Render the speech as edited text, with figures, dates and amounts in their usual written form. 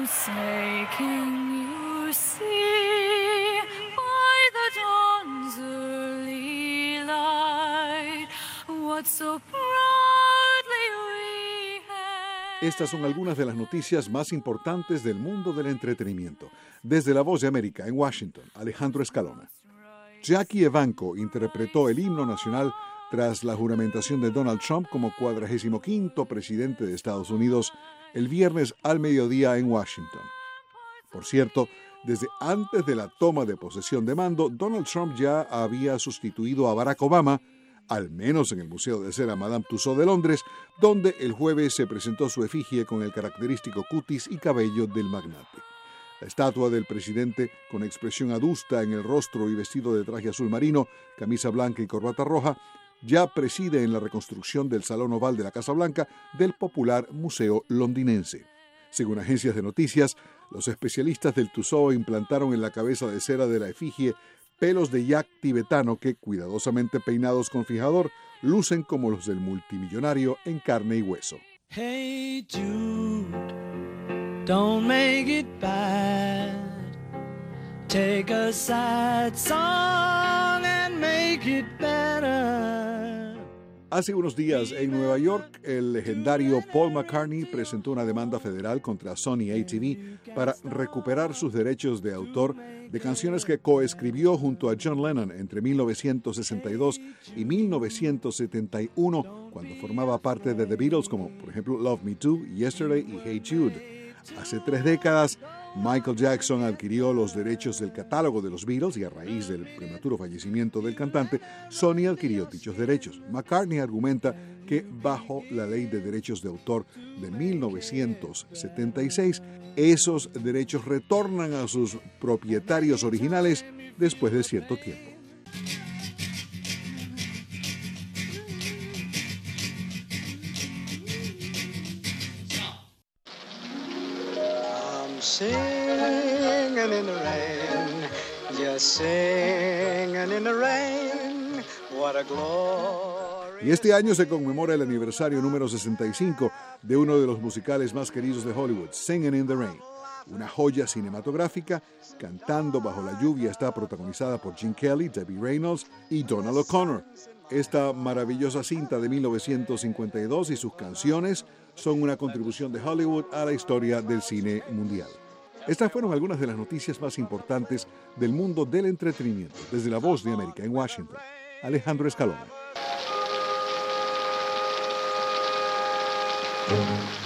say, can you see by the dawn's early light what so proudly we hailed? Estas son algunas de las noticias más importantes del mundo del entretenimiento. Desde La Voz de América en Washington, Alejandro Escalona. Jackie Evancho interpretó el himno nacional tras la juramentación de Donald Trump como 45º presidente de Estados Unidos el viernes al mediodía en Washington. Por cierto, desde antes de la toma de posesión de mando, Donald Trump ya había sustituido a Barack Obama, al menos en el Museo de Cera Madame Tussauds de Londres, donde el jueves se presentó su efigie con el característico cutis y cabello del magnate. La estatua del presidente, con expresión adusta en el rostro y vestido de traje azul marino, camisa blanca y corbata roja, ya preside en la reconstrucción del Salón Oval de la Casa Blanca del popular Museo Londinense. Según agencias de noticias, los especialistas del Tussauds implantaron en la cabeza de cera de la efigie pelos de yak tibetano que, cuidadosamente peinados con fijador, lucen como los del multimillonario en carne y hueso. Hey Jude, don't make it bad. Take a sad song and make it better. Hace unos días en Nueva York, el legendario Paul McCartney presentó una demanda federal contra Sony ATV para recuperar sus derechos de autor de canciones que coescribió junto a John Lennon entre 1962 y 1971, cuando formaba parte de The Beatles, como por ejemplo Love Me Too, Yesterday y Hey Jude. Hace 3 décadas, Michael Jackson adquirió los derechos del catálogo de los Beatles y a raíz del prematuro fallecimiento del cantante, Sony adquirió dichos derechos. McCartney argumenta que bajo la Ley de Derechos de Autor de 1976, esos derechos retornan a sus propietarios originales después de cierto tiempo. Singing in the rain, just singing in the rain, what a glory. Y este año se conmemora el aniversario número 65 de uno de los musicales más queridos de Hollywood, Singing in the Rain. Una joya cinematográfica, Cantando bajo la lluvia, está protagonizada por Gene Kelly, Debbie Reynolds y Donald O'Connor. Esta maravillosa cinta de 1952 y sus canciones son una contribución de Hollywood a la historia del cine mundial. Estas fueron algunas de las noticias más importantes del mundo del entretenimiento. Desde La Voz de América en Washington, Alejandro Escalona.